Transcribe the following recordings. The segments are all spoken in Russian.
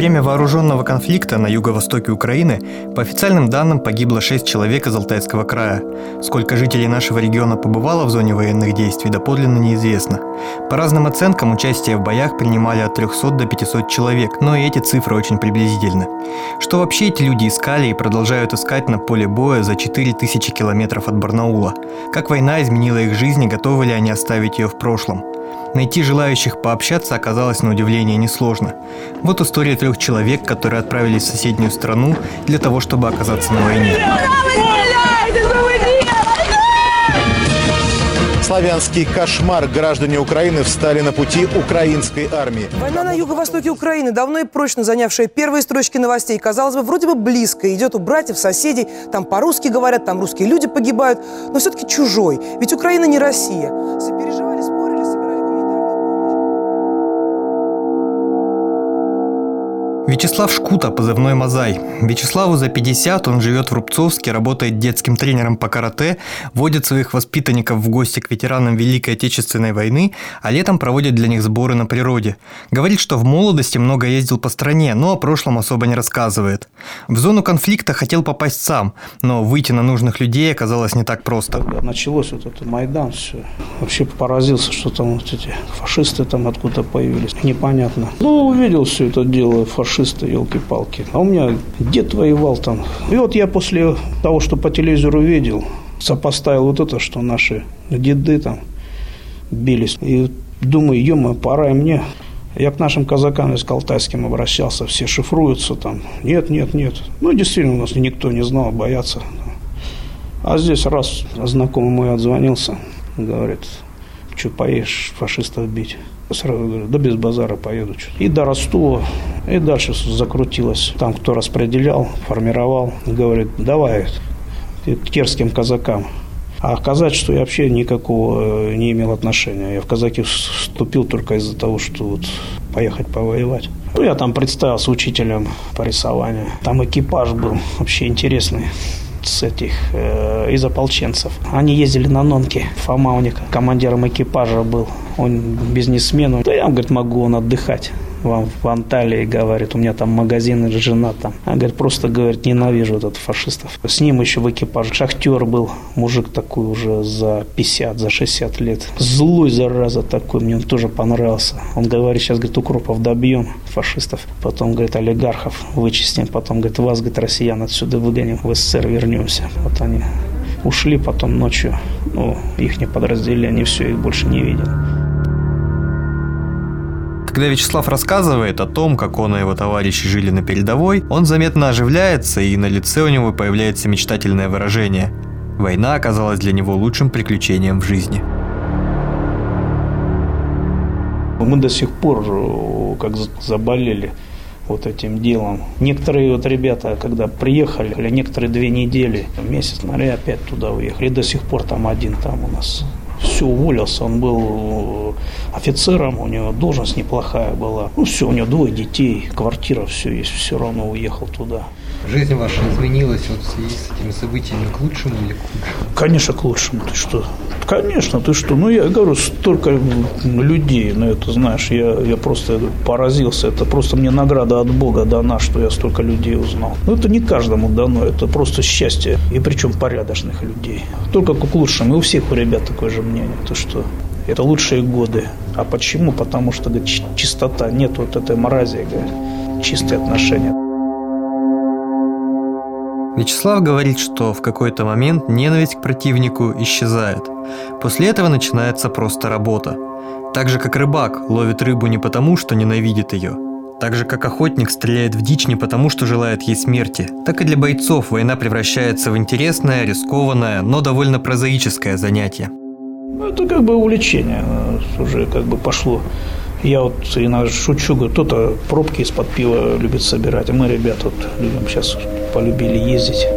время вооруженного конфликта на юго-востоке Украины по официальным данным погибло 6 человек из Алтайского края. Сколько жителей нашего региона побывало в зоне военных действий, доподлинно неизвестно. По разным оценкам, участие в боях принимали от 300 до 500 человек, но и эти цифры очень приблизительны. Что вообще эти люди искали и продолжают искать на поле боя за 4000 километров от Барнаула? Как война изменила их жизнь и готовы ли они оставить ее в прошлом? Найти желающих пообщаться оказалось на удивление несложно. Вот история 3 человек, которые отправились в соседнюю страну для того, чтобы оказаться на войне. Славянский кошмар. Граждане Украины встали на пути украинской армии. Война на юго-востоке Украины, давно и прочно занявшая первые строчки новостей, казалось бы, вроде бы близко. Идет у братьев, соседей, там по-русски говорят, там русские люди погибают, но все-таки чужой. Ведь Украина не Россия. Сопереживали, спорили, собирали гуманитарную помощь. Вячеслав Шкута, позывной Мазай. Вячеславу за 50, он живет в Рубцовске, работает детским тренером по карате, водит своих воспитанников в гости к ветеранам Великой Отечественной войны, а летом проводит для них сборы на природе. Говорит, что в молодости много ездил по стране, но о прошлом особо не рассказывает. В зону конфликта хотел попасть сам, но выйти на нужных людей оказалось не так просто. Когда началось вот это Майдан, все, вообще поразился, что там вот эти фашисты там откуда появились, непонятно. Ну, увидел все это дело, фашисты, елки-палки. А у меня дед воевал там. И вот я после того, что по телевизору видел, сопоставил вот это, что наши деды там бились. И думаю, ё-моё, пора и мне. Я к нашим казакам из алтайским обращался, все шифруются там. Нет. Ну, действительно, у нас никто не знал, боятся. А здесь раз знакомый мой отзвонился, говорит, что поедешь фашистов бить? Сразу говорю, да без базара поеду. И до Ростова, и дальше закрутилось. Там кто распределял, формировал, говорит, давай к терским казакам. А казать, что я вообще никакого не имел отношения. Я в казаки вступил только из-за того, что вот поехать повоевать. Ну, я там представился учителем по рисованию. Там экипаж был вообще интересный. Из ополченцев. Они ездили на нонке. Фома у них командиром экипажа был. Он бизнесмен. Да я, говорит, могу отдыхать в Анталии, говорит, у меня там магазин, жена там. А, говорит, просто, говорит, ненавижу вот этих фашистов. С ним еще в экипаже шахтер был, мужик такой уже за 50, за 60 лет. Злой, зараза такой, мне он тоже понравился. Он говорит, сейчас, говорит, укропов добьем, фашистов. Потом, говорит, олигархов вычистим. Потом, говорит, вас, говорит, россиян отсюда выгоним, в СССР вернемся. Вот они ушли потом ночью, их подразделение, все, их больше не видел. Когда Вячеслав рассказывает о том, как он и его товарищи жили на передовой, он заметно оживляется, и на лице у него появляется мечтательное выражение. Война оказалась для него лучшим приключением в жизни. Мы до сих пор как заболели вот этим делом. Некоторые вот ребята, когда приехали, некоторые 2 недели, месяц, наверное, опять туда уехали. И до сих пор там один там у нас. Все, уволился, он был офицером, у него должность неплохая была. Ну все, у него 2 детей, квартира, все есть, все равно уехал туда. Жизнь ваша изменилась вот в связи с этими событиями к лучшему или к худшему? Конечно, к лучшему. Ты что? Конечно, ты что? Ну, я говорю, столько людей на это, знаешь, я просто поразился. Это просто мне награда от Бога дана, что я столько людей узнал. Но это не каждому дано, это просто счастье. И причем порядочных людей. Только к лучшему. И у всех у ребят такое же мнение. Ты что? Это лучшие годы. А почему? Потому что, говорит, чистота, нет вот этой мрази, говорит, чистые отношения. Вячеслав говорит, что в какой-то момент ненависть к противнику исчезает. После этого начинается просто работа. Так же, как рыбак ловит рыбу не потому, что ненавидит ее. Так же, как охотник стреляет в дичь не потому, что желает ей смерти. Так и для бойцов война превращается в интересное, рискованное, но довольно прозаическое занятие. Это как бы увлечение уже как бы пошло. Я вот иногда шучу, говорю, кто-то пробки из-под пива любит собирать, а мы, ребята, вот любим сейчас, полюбили ездить.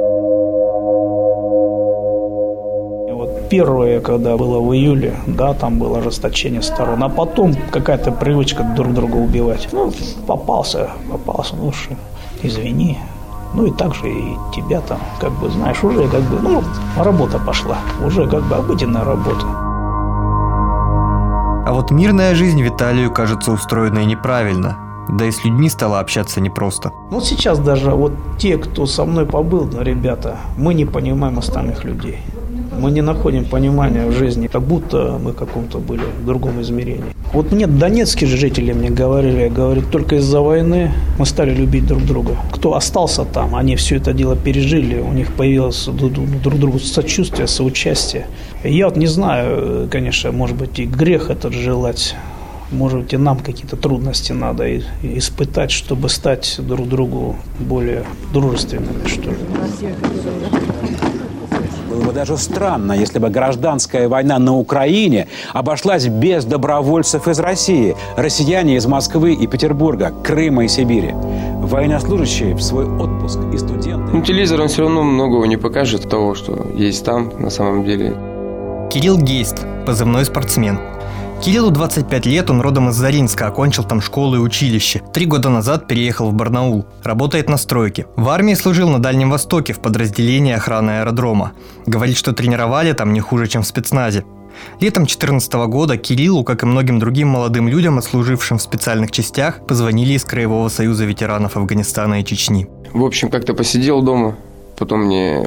И вот первое, когда было в июле, да, там было ожесточение сторон, а потом какая-то привычка друг друга убивать. Ну, попался, ну что, извини. Ну и так же и тебя там, как бы, знаешь, уже как бы, работа пошла, уже как бы обыденная работа. А вот мирная жизнь Виталию кажется устроенной неправильно. Да и с людьми стало общаться непросто. Вот сейчас даже вот те, кто со мной побыл, да, ребята, мы не понимаем остальных людей. Мы не находим понимания в жизни, как будто мы в каком-то были в другом измерении. Вот мне донецкие жители мне говорили, только из-за войны мы стали любить друг друга. Кто остался там, они все это дело пережили, у них появилось друг другу сочувствие, соучастие. Я вот не знаю, конечно, может быть, и грех этот желать. Может быть, и нам какие-то трудности надо испытать, чтобы стать друг другу более дружественными, что ли. Было бы даже странно, если бы гражданская война на Украине обошлась без добровольцев из России, россияне из Москвы и Петербурга, Крыма и Сибири. Военнослужащие в свой отпуск и студенты... Телевизор, он все равно многого не покажет того, что есть там на самом деле. Кирилл Гейст, позывной спортсмен. Кириллу 25 лет, он родом из Заринска, окончил там школу и училище. 3 года назад переехал в Барнаул. Работает на стройке. В армии служил на Дальнем Востоке в подразделении охраны аэродрома. Говорит, что тренировали там не хуже, чем в спецназе. Летом 2014 года Кириллу, как и многим другим молодым людям, отслужившим в специальных частях, позвонили из Краевого союза ветеранов Афганистана и Чечни. В общем, как-то посидел дома, потом мне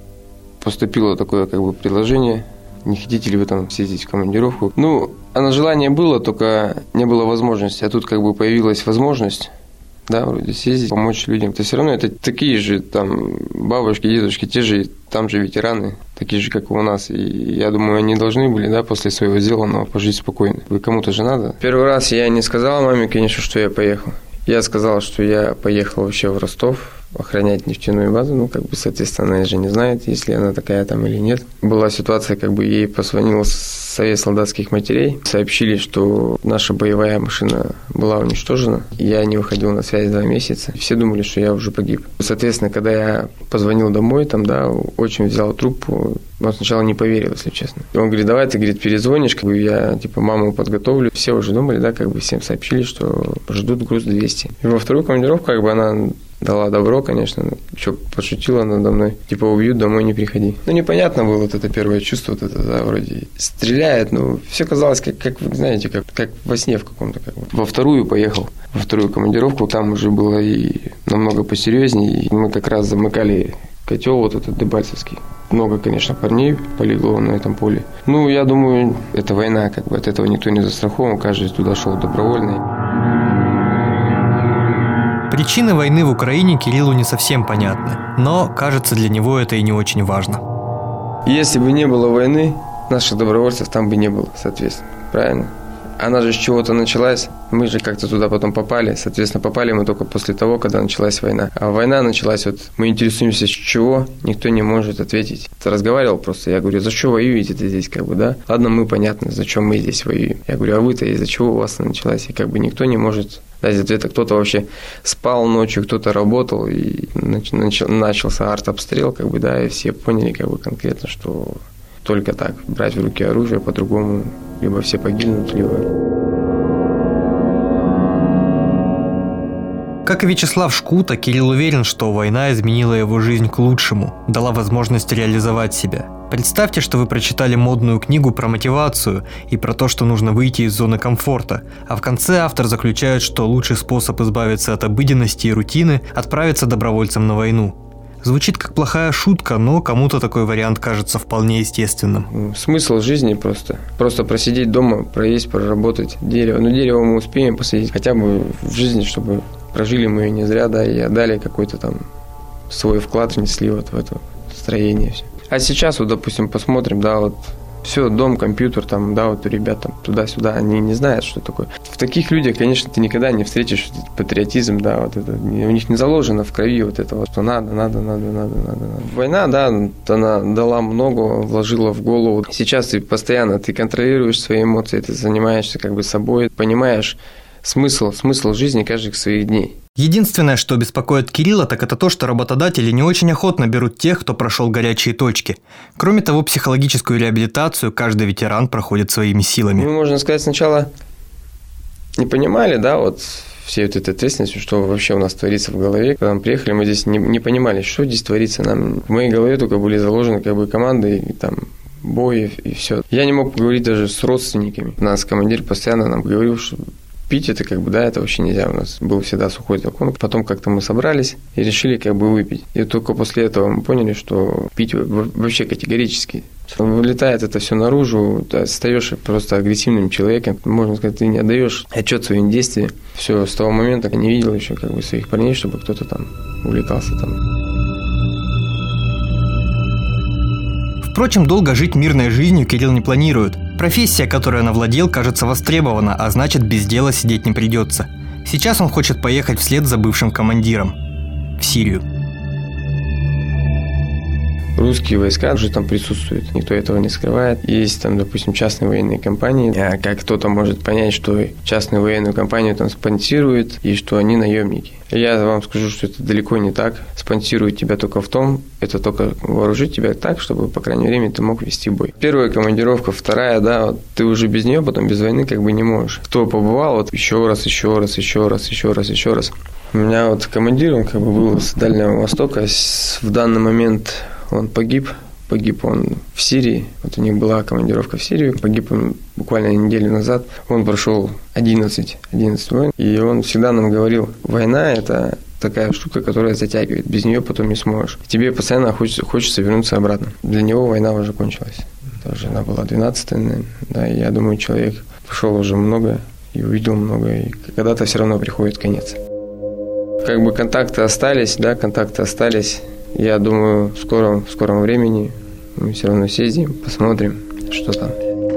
поступило такое предложение. Не хотите ли вы там съездить в командировку? Оно желание было, только не было возможности. А тут появилась возможность, да, вроде съездить, помочь людям. То все равно это такие же там бабушки, дедушки, те же, там же ветераны, такие же, как и у нас. И я думаю, они должны были, да, после своего сделанного пожить спокойно. И кому-то же надо. Первый раз я не сказал маме, конечно, что я поехал. Я сказал, что я поехал вообще в Ростов охранять нефтяную базу, соответственно, она же не знает, если она такая там или нет. Была ситуация, ей позвонил Совет солдатских матерей, сообщили, что наша боевая машина была уничтожена. Я не выходил на связь 2 месяца. Все думали, что я уже погиб. Соответственно, когда я позвонил домой, отчим взял трубку, он сначала не поверил, если честно. Он говорит, давай ты, перезвонишь, я, маму подготовлю. Все уже думали, да, всем сообщили, что ждут груз 200. И во вторую командировку, она дала добро, конечно, еще пошутила надо мной. Убьют, домой не приходи. Непонятно было это первое чувство, вроде стреляет, все казалось, как знаете, как во сне в каком-то. Во вторую поехал, во вторую командировку, там уже было и намного посерьезнее. И мы как раз замыкали котел этот Дебальцевский. Много, конечно, парней полегло на этом поле. Я думаю, это война, от этого никто не застрахован, каждый туда шел добровольный. Причины войны в Украине Кириллу не совсем понятны, но, кажется, для него это и не очень важно. Если бы не было войны, наших добровольцев там бы не было, соответственно, правильно? Она же с чего-то началась, мы же как-то туда потом попали, соответственно, попали мы только после того, когда началась война. А война началась, мы интересуемся, с чего, никто не может ответить. Разговаривал просто, я говорю, за что воюете-то здесь, да? Ладно, мы понятно, зачем мы здесь воюем. Я говорю, а вы-то из-за чего у вас началась? И никто не может дать ответа. Кто-то вообще спал ночью, кто-то работал, и начался артобстрел, и все поняли, конкретно, что только так, брать в руки оружие, по-другому либо все погибнут, либо... Как и Вячеслав Шкута, Кирилл уверен, что война изменила его жизнь к лучшему, дала возможность реализовать себя. Представьте, что вы прочитали модную книгу про мотивацию и про то, что нужно выйти из зоны комфорта, а в конце автор заключает, что лучший способ избавиться от обыденности и рутины – отправиться добровольцем на войну. Звучит как плохая шутка, но кому-то такой вариант кажется вполне естественным. Смысл жизни просто. Просто просидеть дома, проесть, проработать дерево. Дерево мы успеем посадить хотя бы в жизни, чтобы прожили мы ее не зря, да, и отдали какой-то там свой вклад, внесли в это строение. Все. А сейчас, допустим, посмотрим, да, все, дом, компьютер, там, да, у ребят там туда-сюда, они не знают, что такое. В таких людях, конечно, ты никогда не встретишь патриотизм, да, это, у них не заложено в крови что надо. Война, да, она дала много, вложила в голову. Сейчас ты постоянно, контролируешь свои эмоции, ты занимаешься собой, понимаешь смысл жизни каждых своих дней. Единственное, что беспокоит Кирилла, так это то, что работодатели не очень охотно берут тех, кто прошел горячие точки. Кроме того, психологическую реабилитацию каждый ветеран проходит своими силами. Мы, можно сказать, сначала не понимали, да, всей этой ответственностью, что вообще у нас творится в голове. Когда мы приехали, мы здесь не понимали, что здесь творится. В моей голове только были заложены команды, и там бой и все. Я не мог поговорить даже с родственниками. Нас командир постоянно нам говорил, что Пить это это вообще нельзя. У нас был всегда сухой закон. Потом как-то мы собрались и решили выпить. И только после этого мы поняли, что пить вообще категорически. Вылетает это все наружу, ты стаешь просто агрессивным человеком. Можно сказать, ты не отдаешь отчет своим действиям. Все, с того момента не видел еще своих парней, чтобы кто-то там увлекался там. Впрочем, долго жить мирной жизнью Кирилл не планирует. Профессия, которой он овладел, кажется востребована, а значит, без дела сидеть не придется. Сейчас он хочет поехать вслед за бывшим командиром в Сирию. Русские войска уже там присутствуют, никто этого не скрывает. Есть там, допустим, частные военные компании. А как кто-то может понять, что частную военную компанию там спонсируют и что они наемники? Я вам скажу, что это далеко не так. Спонсируют тебя только в том, это только вооружить тебя так, чтобы, по крайней мере, ты мог вести бой. Первая командировка, вторая, ты уже без нее, потом без войны не можешь. Кто побывал, еще раз. У меня командир, он был с Дальнего Востока. В данный момент он погиб он в Сирии. У них была командировка в Сирию. Погиб он буквально неделю назад. Он прошел 11 войн. И он всегда нам говорил, война – это такая штука, которая затягивает. Без нее потом не сможешь. Тебе постоянно хочется вернуться обратно. Для него война уже кончилась. Тоже она была 12-я, наверное. Да, и я думаю, человек прошел уже много и увидел много. И когда-то все равно приходит конец. Контакты остались. Я думаю, в скором времени мы все равно съездим, посмотрим, что там.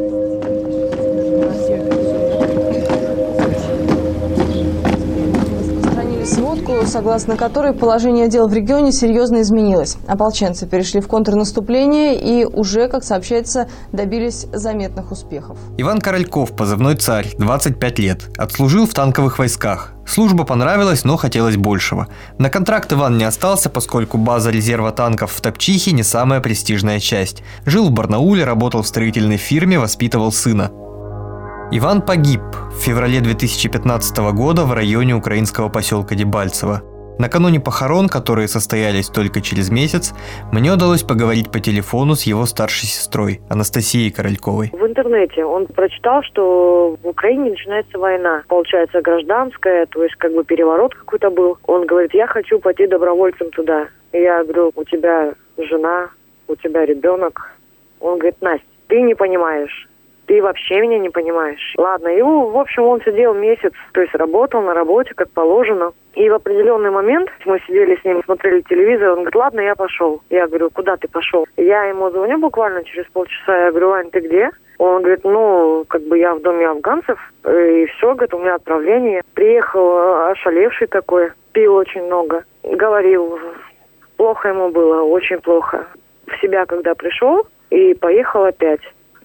Распространили сводку, согласно которой положение дел в регионе серьезно изменилось. Ополченцы перешли в контрнаступление и уже, как сообщается, добились заметных успехов. Иван Корольков, позывной «Царь», 25 лет. Отслужил в танковых войсках. Служба понравилась, но хотелось большего. На контракт Иван не остался, поскольку база резерва танков в Топчихе не самая престижная часть. Жил в Барнауле, работал в строительной фирме, воспитывал сына. Иван погиб в феврале 2015 года в районе украинского поселка Дебальцево. Накануне похорон, которые состоялись только через месяц, мне удалось поговорить по телефону с его старшей сестрой Анастасией Корольковой. В интернете он прочитал, что в Украине начинается война. Получается, гражданская, то есть переворот какой-то был. Он говорит, я хочу пойти добровольцем туда. И я говорю, у тебя жена, у тебя ребенок. Он говорит, Настя, ты не понимаешь. Ты вообще меня не понимаешь. Ладно, и в общем он сидел месяц, то есть работал на работе, как положено. И в определенный момент мы сидели с ним, смотрели телевизор, он говорит, ладно, я пошел. Я говорю, куда ты пошел? Я ему звоню буквально через полчаса, я говорю, Вань, ты где? Он говорит, я в доме афганцев, и все, говорит, у меня отправление. Приехал ошалевший такой, пил очень много, говорил, плохо ему было, очень плохо. В себя когда пришел и поехал опять.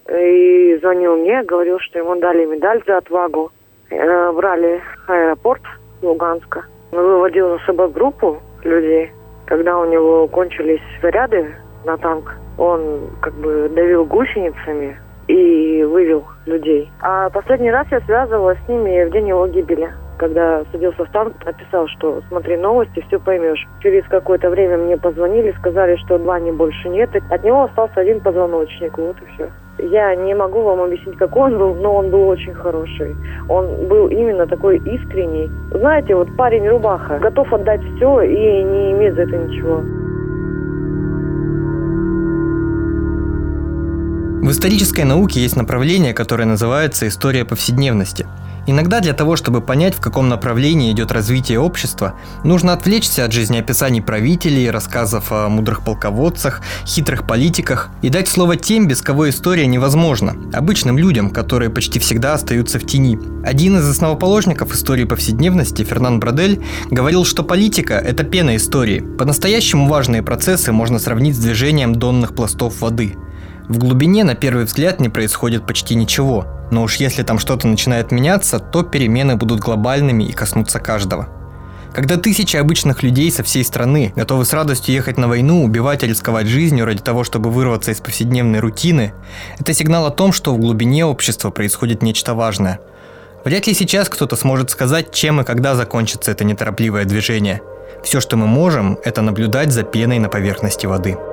И звонил мне, говорил, что ему дали медаль за отвагу. Брали аэропорт Луганска. Выводил за собой группу людей. Когда у него кончились снаряды на танк, он давил гусеницами и вывел людей. А последний раз я связывалась с ними в день его гибели. Когда садился в танк, написал, что смотри новости, все поймешь. Через какое-то время мне позвонили, сказали, что Вани больше нет. От него остался один позвоночник, вот и все. Я не могу вам объяснить, какой он был, но он был очень хороший. Он был именно такой искренний. Знаете, парень-рубаха, готов отдать все и не имеет за это ничего. В исторической науке есть направление, которое называется «история повседневности». Иногда для того, чтобы понять, в каком направлении идет развитие общества, нужно отвлечься от жизнеописаний правителей, рассказов о мудрых полководцах, хитрых политиках и дать слово тем, без кого история невозможна, обычным людям, которые почти всегда остаются в тени. Один из основоположников истории повседневности, Фернан Бродель, говорил, что политика – это пена истории. По-настоящему важные процессы можно сравнить с движением донных пластов воды. В глубине, на первый взгляд, не происходит почти ничего. Но уж если там что-то начинает меняться, то перемены будут глобальными и коснутся каждого. Когда тысячи обычных людей со всей страны готовы с радостью ехать на войну, убивать и рисковать жизнью ради того, чтобы вырваться из повседневной рутины, это сигнал о том, что в глубине общества происходит нечто важное. Вряд ли сейчас кто-то сможет сказать, чем и когда закончится это неторопливое движение. Все, что мы можем, это наблюдать за пеной на поверхности воды.